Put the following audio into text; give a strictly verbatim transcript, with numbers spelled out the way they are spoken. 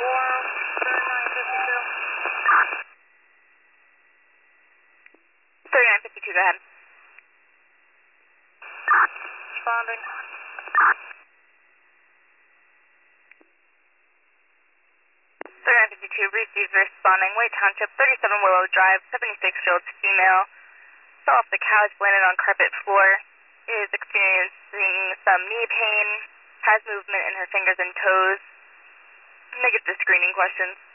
thirty-nine fifty-two, go ahead. Responding. thirty-nine fifty-two, received responding. White Township, thirty-seven Willow Drive, seventy-six-year-old female. Fell off the couch, landed on carpet floor. Is experiencing some knee pain. Has movement in her fingers and toes. Negative to screening questions.